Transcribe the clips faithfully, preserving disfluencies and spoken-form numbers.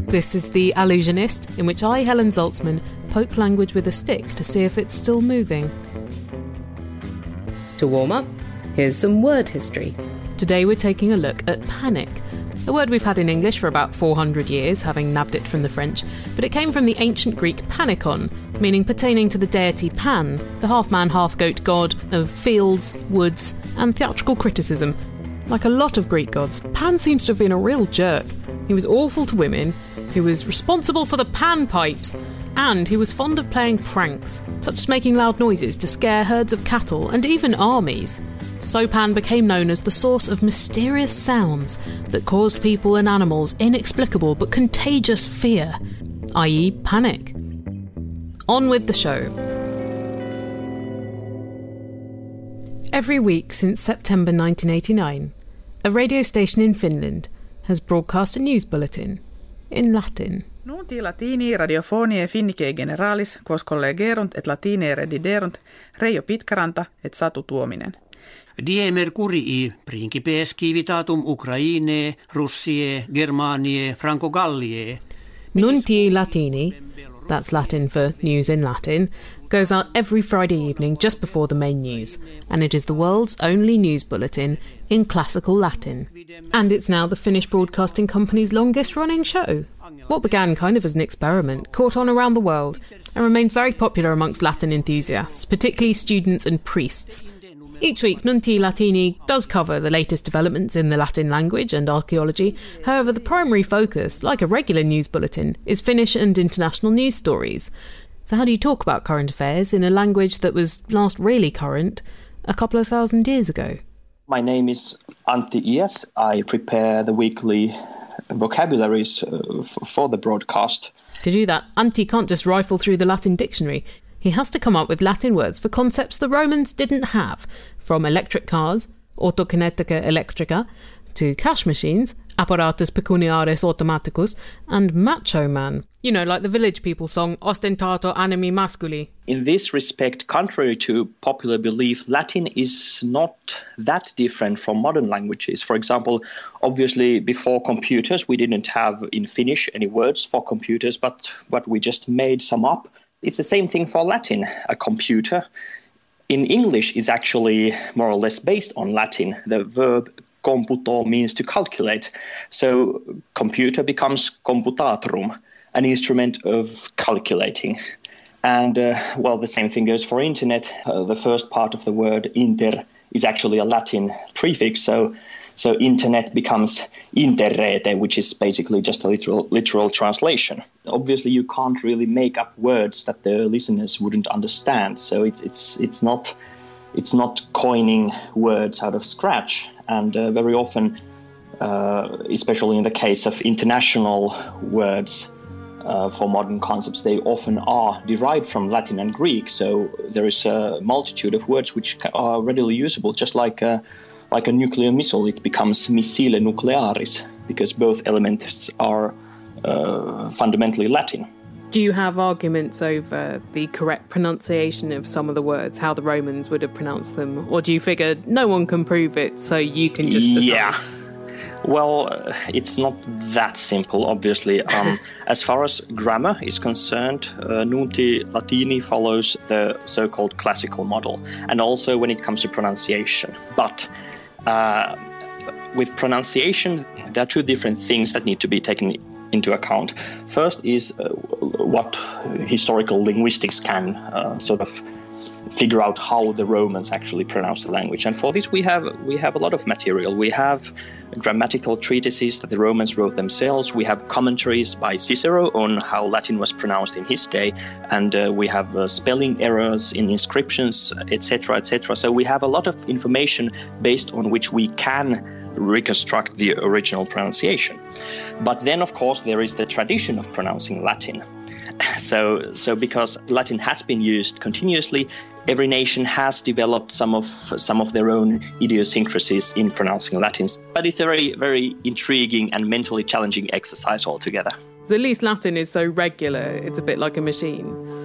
This is The Allusionist, in which I, Helen Zaltzman, poke language with a stick to see if it's still moving. To warm up, here's some word history. Today we're taking a look at panic, a word we've had in English for about four hundred years, having nabbed it from the French, but it came from the ancient Greek panikon, meaning pertaining to the deity Pan, the half-man, half-goat god of fields, woods, and theatrical criticism. Like a lot of Greek gods, Pan seems to have been a real jerk. He was awful to women, he was responsible for the panpipes, and he was fond of playing pranks, such as making loud noises to scare herds of cattle and even armies. So Pan became known as the source of mysterious sounds that caused people and animals inexplicable but contagious fear, that is panic. On with the show. Every week since September nineteen eighty-nine, a radio station in Finland has broadcast a news bulletin in Latin. Nunti latini radiofonie finnike generalis, quos collegerunt et latine rediderunt Reijo Pitkaranta et Satu Tuominen. Die Mercurii principes civitatum Ukrainae, Russiae, Germaniae, Franco-Galliae. Nunti Latini, that's Latin for news in Latin, goes out every Friday evening just before the main news, and it is the world's only news bulletin in classical Latin. And it's now the Finnish Broadcasting Company's longest-running show. What began kind of as an experiment caught on around the world and remains very popular amongst Latin enthusiasts, particularly students and priests. Each week, Nunti Latini does cover the latest developments in the Latin language and archaeology. However, the primary focus, like a regular news bulletin, is Finnish and international news stories. So how do you talk about current affairs in a language that was last really current a couple of thousand years ago? My name is Antti Ias. I prepare the weekly vocabularies uh, f- for the broadcast. To do that, Antti can't just rifle through the Latin dictionary. He has to come up with Latin words for concepts the Romans didn't have, from electric cars, autokinetica electrica, to cash machines, apparatus pecuniaris automaticus, and macho man. You know, like the Village People song, ostentato animi masculi. In this respect, contrary to popular belief, Latin is not that different from modern languages. For example, obviously before computers, we didn't have in Finnish any words for computers, but what we just made some up. It's the same thing for Latin. A computer in English is actually more or less based on Latin. The verb computo means to calculate. So computer becomes computatum, an instrument of calculating. And, uh, well, the same thing goes for internet. Uh, the first part of the word inter is actually a Latin prefix. So so internet becomes interrete, which is basically just a literal, literal translation. Obviously, you can't really make up words that the listeners wouldn't understand. So it's it's it's not it's not coining words out of scratch. And uh, very often, uh, especially in the case of international words, Uh, for modern concepts, they often are derived from Latin and Greek. So there is a multitude of words which are readily usable, just like a, like a nuclear missile. It becomes missile nuclearis because both elements are uh, fundamentally Latin. Do you have arguments over the correct pronunciation of some of the words, how the Romans would have pronounced them? Or do you figure no one can prove it, so you can just decide? Yeah. Well, uh, it's not that simple, obviously. Um, as far as grammar is concerned, uh, Nunti Latini follows the so-called classical model, and also when it comes to pronunciation. But uh, with pronunciation, there are two different things that need to be taken into account. First is uh, what historical linguistics can uh, sort of figure out how the Romans actually pronounced the language. And for this we have we have a lot of material. We have grammatical treatises that the Romans wrote themselves. We have commentaries by Cicero on how Latin was pronounced in his day, and uh, we have uh, spelling errors in inscriptions, et cetera, et cetera. So we have a lot of information based on which we can reconstruct the original pronunciation. But then, of course, there is the tradition of pronouncing Latin. So, so because Latin has been used continuously, every nation has developed some of some of their own idiosyncrasies in pronouncing Latin. But it's a very, very intriguing and mentally challenging exercise altogether. So at least Latin is so regular, it's a bit like a machine.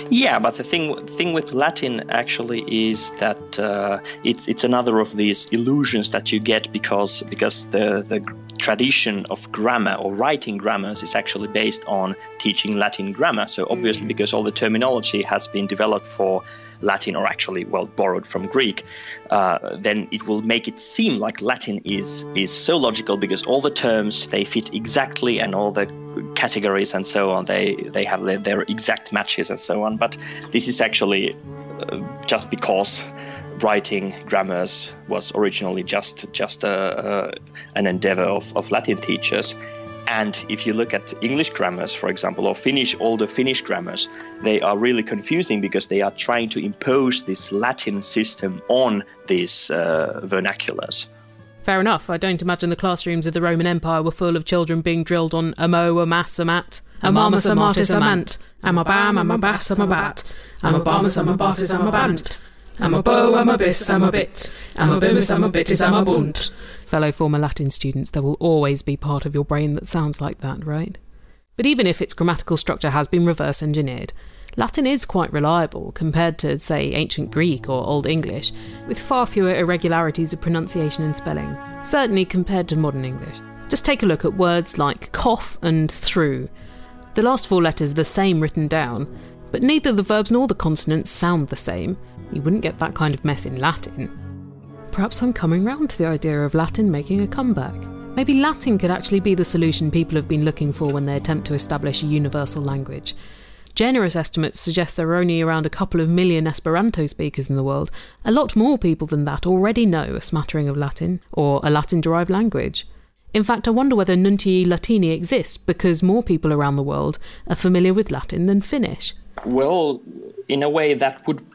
Yeah, but the thing thing with Latin actually is that uh, it's it's another of these illusions that you get because because the the tradition of grammar or writing grammars is actually based on teaching Latin grammar. So obviously, mm-hmm. because all the terminology has been developed for Latin, or actually, well, borrowed from Greek, uh, then it will make it seem like Latin is is so logical because all the terms, they fit exactly, and all the categories and so on, they they have their, their exact matches and so on. But this is actually uh, just because writing grammars was originally just just a, uh, an endeavor of, of Latin teachers. And if you look at English grammars, for example, or Finnish, older Finnish grammars, they are really confusing because they are trying to impose this Latin system on these uh, vernaculars. Fair enough. I don't imagine the classrooms of the Roman Empire were full of children being drilled on amo, amas, amat, amamas, amatis, amant, amabam, amabas, amabat, amabamas, amabatis, amabant, amabo, amabis, amabit, amabimis, amabitis, amabunt. Fellow former Latin students, there will always be part of your brain that sounds like that, right? But even if its grammatical structure has been reverse engineered, Latin is quite reliable compared to, say, ancient Greek or Old English, with far fewer irregularities of pronunciation and spelling, certainly compared to modern English. Just take a look at words like cough and through. The last four letters are the same written down, but neither the verbs nor the consonants sound the same. You wouldn't get that kind of mess in Latin. Perhaps I'm coming round to the idea of Latin making a comeback. Maybe Latin could actually be the solution people have been looking for when they attempt to establish a universal language. Generous estimates suggest there are only around a couple of million Esperanto speakers in the world. A lot more people than that already know a smattering of Latin, or a Latin-derived language. In fact, I wonder whether Nuntii Latini exists because more people around the world are familiar with Latin than Finnish. Well, in a way that would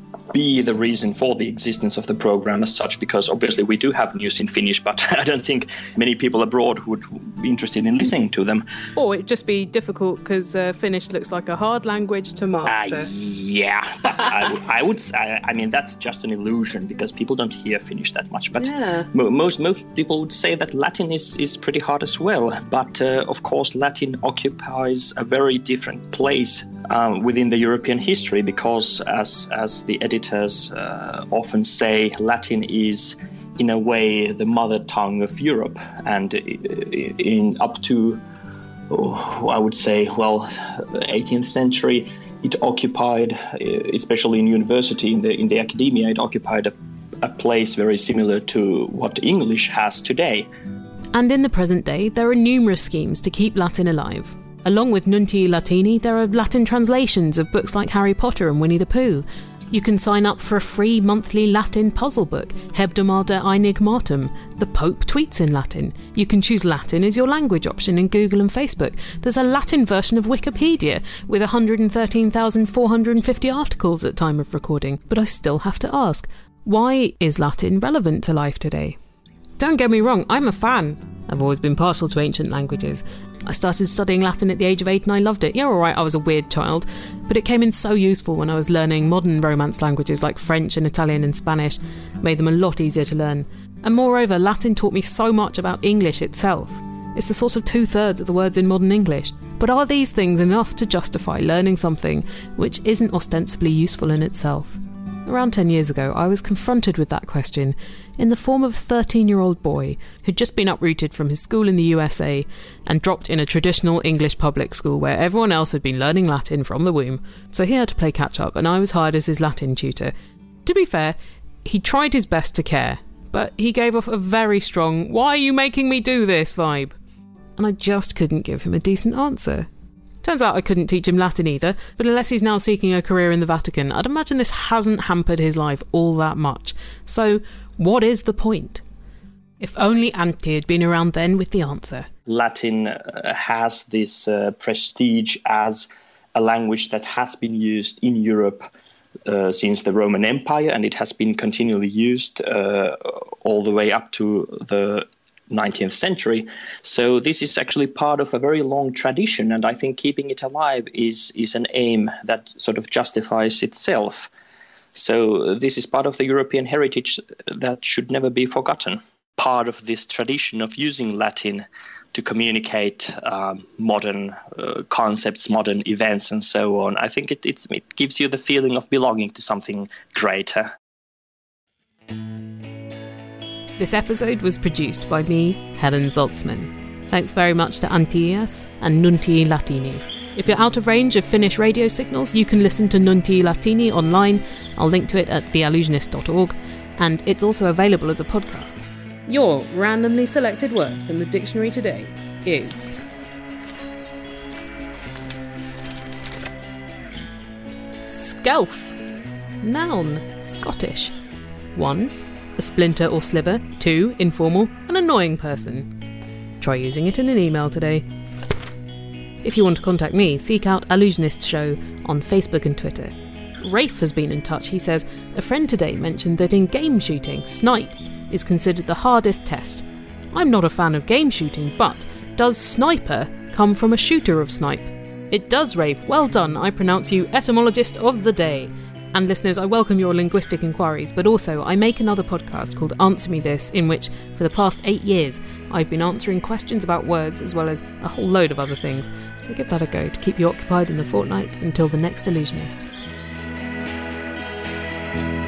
be the reason for the existence of the program as such, because obviously we do have news in Finnish, but I don't think many people abroad would be interested in listening to them. Or it'd just be difficult because uh, Finnish looks like a hard language to master. Uh, yeah, but I, w- I would say, I mean, that's just an illusion because people don't hear Finnish that much. But yeah. mo- most most people would say that Latin is, is pretty hard as well. But uh, of course, Latin occupies a very different place um, within the European history because, as as the editors uh, often say, Latin is in a way the mother tongue of Europe, and in up to oh, I would say well eighteenth century it occupied, especially in university, in the in the academia, it occupied a, a place very similar to what English has today. And in the present day there are numerous schemes to keep Latin alive. Along with Nuntii Latini, there are Latin translations of books like Harry Potter and Winnie the Pooh. You can sign up for a free monthly Latin puzzle book, Hebdomada Enigmatum. The Pope tweets in Latin. You can choose Latin as your language option in Google and Facebook. There's a Latin version of Wikipedia with one hundred thirteen thousand four hundred fifty articles at time of recording. But I still have to ask, why is Latin relevant to life today? Don't get me wrong, I'm a fan. I've always been partial to ancient languages. I started studying Latin at the age of eight and I loved it. Yeah, alright, I was a weird child, but it came in so useful when I was learning modern Romance languages like French and Italian and Spanish. It made them a lot easier to learn. And moreover, Latin taught me so much about English itself. It's the source of two-thirds of the words in modern English. But are these things enough to justify learning something which isn't ostensibly useful in itself? Around ten years ago, I was confronted with that question in the form of a thirteen-year-old boy who'd just been uprooted from his school in the U S A and dropped in a traditional English public school where everyone else had been learning Latin from the womb. So he had to play catch-up, and I was hired as his Latin tutor. To be fair, he tried his best to care, but he gave off a very strong, "Why are you making me do this?" vibe. And I just couldn't give him a decent answer. Turns out I couldn't teach him Latin either, but unless he's now seeking a career in the Vatican, I'd imagine this hasn't hampered his life all that much. So, what is the point? If only Antti had been around then with the answer. Latin uh, has this uh, prestige as a language that has been used in Europe uh, since the Roman Empire, and it has been continually used uh, all the way up to the nineteenth century. So this is actually part of a very long tradition, and I think keeping it alive is is an aim that sort of justifies itself. So this is part of the European heritage that should never be forgotten. part of this tradition of using Latin to communicate um, modern uh, concepts, modern events, and so on. I think it, it's, it gives you the feeling of belonging to something greater. This episode was produced by me, Helen Zaltzman. Thanks very much to Antias and Nuntii Latini. If you're out of range of Finnish radio signals, you can listen to Nuntii Latini online. I'll link to it at the allusionist dot org, and it's also available as a podcast. Your randomly selected word from the dictionary today is Skelf. Noun, Scottish. One, a splinter or sliver. Two, informal, an annoying person. Try using it in an email today. If you want to contact me, seek out Allusionist Show on Facebook and Twitter. Rafe has been in touch. He says, a friend today mentioned that in game shooting, snipe is considered the hardest test. I'm not a fan of game shooting, but does sniper come from a shooter of snipe? It does, Rafe. Well done. I pronounce you etymologist of the day. And listeners, I welcome your linguistic inquiries, but also I make another podcast called Answer Me This, in which, for the past eight years, I've been answering questions about words as well as a whole load of other things. So give that a go to keep you occupied in the fortnight until the next Allusionist.